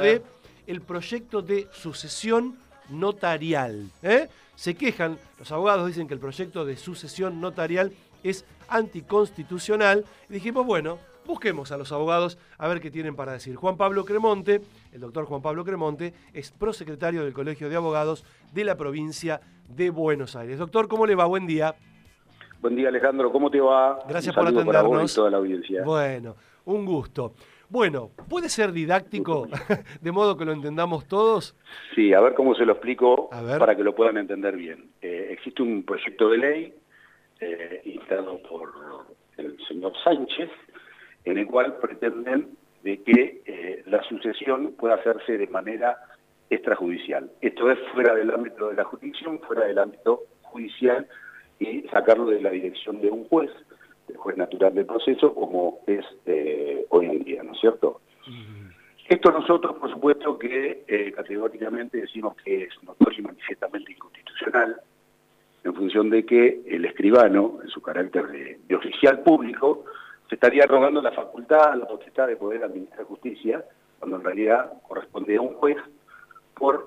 de el proyecto de sucesión notarial. Se quejan, los abogados dicen que el proyecto de sucesión notarial es anticonstitucional. Y dijimos, bueno, busquemos a los abogados a ver qué tienen para decir. Juan Pablo Cremonte, el doctor Juan Pablo Cremonte, es prosecretario del Colegio de Abogados de la provincia de Buenos Aires. Doctor, ¿cómo le va? Buen día. Buen día, Alejandro. ¿Cómo te va? Gracias por atendernos. Para vos y toda la audiencia. Bueno, un gusto. Bueno, ¿puede ser didáctico de modo que lo entendamos todos? Sí, a ver cómo se lo explico para que lo puedan entender bien. Existe un proyecto de ley instado por el señor Sánchez, en el cual pretenden de que la sucesión pueda hacerse de manera extrajudicial. Esto es fuera del ámbito de la jurisdicción, fuera del ámbito judicial, y sacarlo de la dirección de un juez, del juez natural del proceso, como es hoy en día, ¿no es cierto? Esto nosotros, por supuesto, que categóricamente decimos que es notorio y manifiestamente inconstitucional, en función de que el escribano, en su carácter de oficial público, se estaría arrogando la facultad, la potestad de poder administrar justicia, cuando en realidad corresponde a un juez por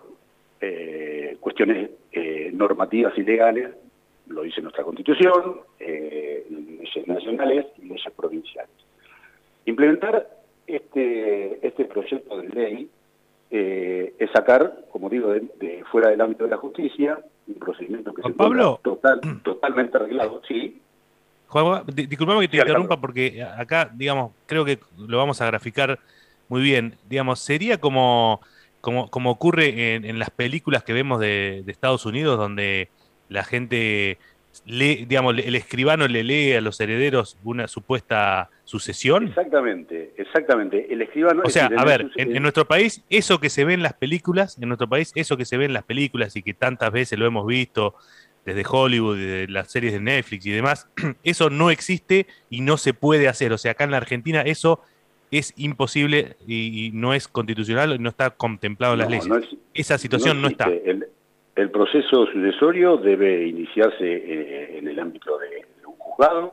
cuestiones normativas y legales, lo dice nuestra Constitución, leyes nacionales y leyes provinciales. Implementar este proyecto de ley es sacar, como digo, de fuera del ámbito de la justicia, un procedimiento que se encuentra totalmente arreglado, ¿sí? Juan, disculpame que te interrumpa porque acá, digamos, creo que lo vamos a graficar muy bien. Digamos, sería como ocurre en las películas que vemos de Estados Unidos, donde la gente lee, digamos, el escribano le lee a los herederos una supuesta sucesión. Exactamente. El escribano... O sea, a ver, en nuestro país, eso que se ve en las películas, y que tantas veces lo hemos visto desde Hollywood, de las series de Netflix y demás, eso no existe y no se puede hacer. O sea, acá en la Argentina eso es imposible y no es constitucional y no está contemplado en las leyes. Esa situación no está. El proceso sucesorio debe iniciarse en el ámbito de un juzgado.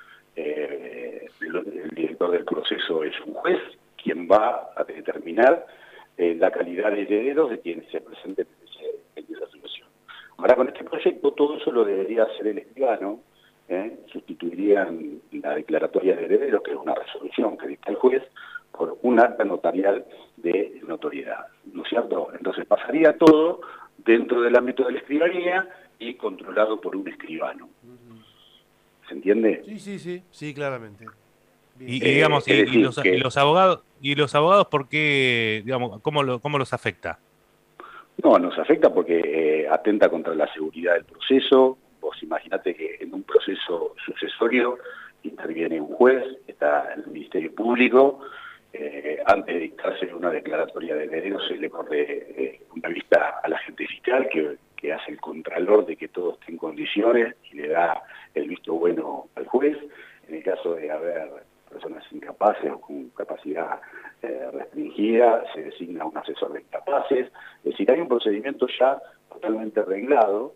El director del proceso es un juez, quien va a determinar la calidad de herederos de quienes se presenten en esa sucesión. Ahora, con este proyecto, todo eso lo debería hacer el escribano. Sustituirían la declaratoria de herederos, que es una resolución que dicta el juez, por un acta notarial de notoriedad, ¿no es cierto? Entonces pasaría todo dentro del ámbito de la escribanía y controlado por un escribano. ¿Se entiende? Sí, claramente. Y digamos, los abogados, ¿por qué, digamos, cómo los afecta? No, nos afecta porque atenta contra la seguridad del proceso. Vos imaginate que en un proceso sucesorio interviene un juez, está el Ministerio Público, antes de dictarse una declaratoria de herederos se le corre una vista al agente fiscal que hace el contralor de que todo esté en condiciones y le da el visto bueno al juez. En el caso de haber personas incapaces o con capacidad restringida, se designa un asesor de incapaces. Es decir, hay un procedimiento ya totalmente arreglado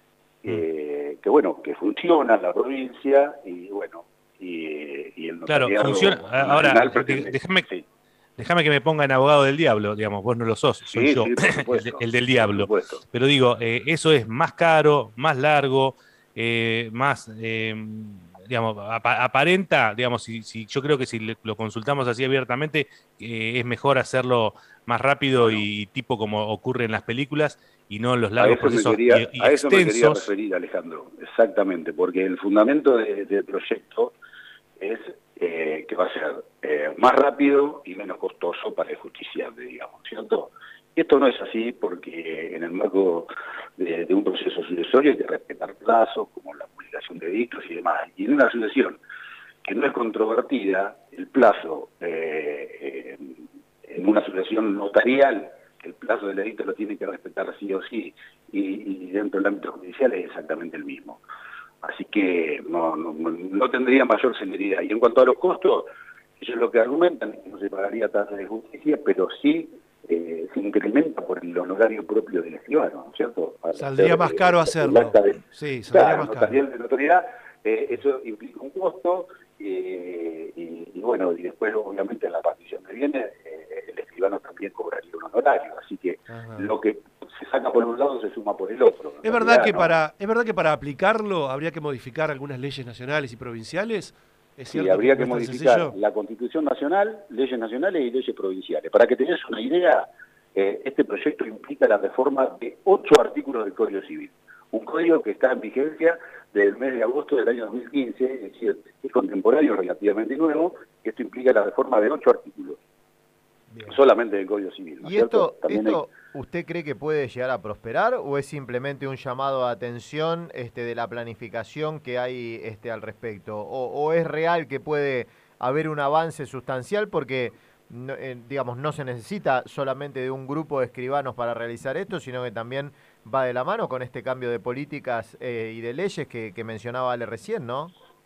que funciona en la provincia y bueno, y el notariado... Claro, funciona. Ahora, déjame que me ponga en abogado del diablo, digamos, vos no lo sos, soy yo, el del diablo. Pero digo, eso es más caro, más largo, más, digamos, aparenta, digamos, si yo creo que si lo consultamos así abiertamente, es mejor hacerlo más rápido y tipo como ocurre en las películas y no en los largos procesos extensos. A eso me quería referir, Alejandro, exactamente, porque el fundamento del proyecto es que va a ser más rápido y menos costoso para el justiciable, digamos, ¿cierto? Y esto no es así porque en el marco de un proceso sucesorio hay que respetar plazos como la publicación de edictos y demás. Y en una sucesión que no es controvertida, el plazo en una sucesión notarial, el plazo del edicto lo tiene que respetar sí o sí, y dentro del ámbito judicial es exactamente el mismo. Así que no tendría mayor celeridad. Y en cuanto a los costos, ellos lo que argumentan es que no se pagaría tasa de justicia, pero sí se incrementa por el honorario propio del escribano, ¿no es cierto? Saldría más caro hacerlo. Sí, saldría más caro. De notoriedad, eso implica un costo, y bueno, y después obviamente en la partición que viene, el escribano también cobraría un horario, así que lo que se saca por un lado se suma por el otro. ¿Es verdad que para aplicarlo habría que modificar algunas leyes nacionales y provinciales? ¿Es cierto? Sí, habría que modificar la Constitución Nacional, leyes nacionales y leyes provinciales. Para que tengas una idea, este proyecto implica la reforma de 8 artículos del Código Civil. Un código que está en vigencia desde el mes de agosto del año 2015, es decir, es contemporáneo, relativamente nuevo, y esto implica la reforma de 8 artículos. Bien. Solamente del Código Civil. ¿No ¿Y esto usted cree que puede llegar a prosperar o es simplemente un llamado a atención de la planificación que hay al respecto? ¿O es real que puede haber un avance sustancial porque, digamos, no se necesita solamente de un grupo de escribanos para realizar esto, sino que también va de la mano con este cambio de políticas y de leyes que mencionaba Ale recién, ¿no?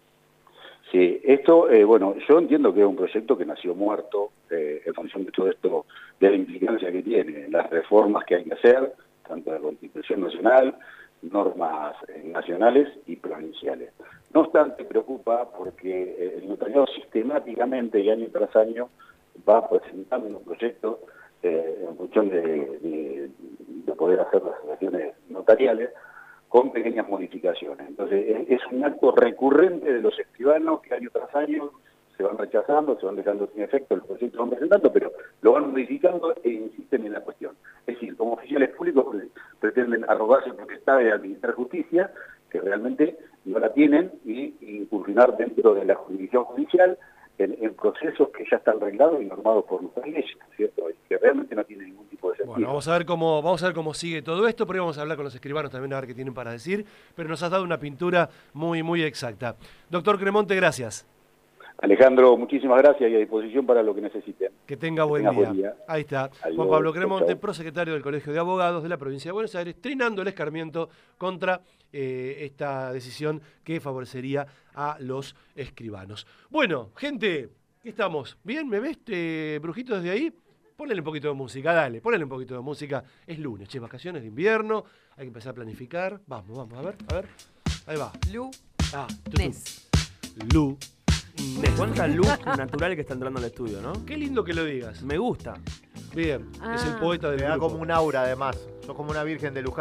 Sí, esto, bueno, yo entiendo que es un proyecto que nació muerto en función de todo esto, de la implicancia que tiene, las reformas que hay que hacer, tanto de la Constitución Nacional, normas nacionales y provinciales. No obstante, preocupa porque el notariado sistemáticamente y año tras año va presentando unos proyectos en función de poder hacer las relaciones notariales con pequeñas modificaciones. Entonces, es un acto recurrente de los escribanos que año tras año se van rechazando, se van dejando sin efecto, los proyectos van presentando, pero lo van modificando e insisten en la cuestión. Es decir, como oficiales públicos pretenden arrogarse potestad de administrar justicia, que realmente no la tienen, y incursionar dentro de la jurisdicción judicial en procesos que ya están reglados y normados por nuestras leyes, ¿cierto? Que realmente no tienen ningún tipo de sentido. Bueno, vamos a ver cómo sigue todo esto, pero vamos a hablar con los escribanos también a ver qué tienen para decir, pero nos has dado una pintura muy, muy exacta. Doctor Cremonte, gracias. Alejandro, muchísimas gracias y a disposición para lo que necesiten. Que tenga buen día. Ahí está. Adiós. Juan Pablo Cremonte, prosecretario del Colegio de Abogados de la provincia de Buenos Aires, trinando el escarmiento contra esta decisión que favorecería a los escribanos. Bueno, gente, ¿qué estamos? ¿Bien? ¿Me ves, Brujito, desde ahí? Ponle un poquito de música, dale, ponle un poquito de música. Es lunes, vacaciones de invierno, hay que empezar a planificar. Vamos, a ver. Ahí va. Lu. Cuánta luz natural que está entrando al estudio, ¿no? Qué lindo que lo digas. Me gusta. Bien, es el poeta del grupo. Me da como un aura, además. Sos como una virgen de Luján.